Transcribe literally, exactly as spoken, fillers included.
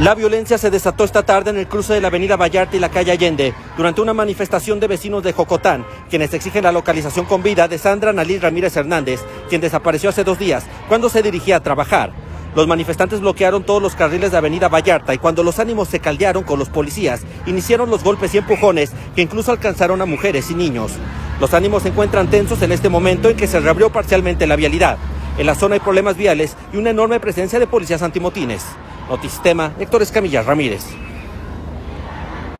La violencia se desató esta tarde en el cruce de la avenida Vallarta y la calle Allende, durante una manifestación de vecinos de Jocotán, quienes exigen la localización con vida de Sandra Nalil Ramírez Hernández, quien desapareció hace dos días, cuando se dirigía a trabajar. Los manifestantes bloquearon todos los carriles de avenida Vallarta y cuando los ánimos se caldearon con los policías, iniciaron los golpes y empujones que incluso alcanzaron a mujeres y niños. Los ánimos se encuentran tensos en este momento en que se reabrió parcialmente la vialidad. En la zona hay problemas viales y una enorme presencia de policías antimotines. Notisistema, Héctor Escamilla Ramírez.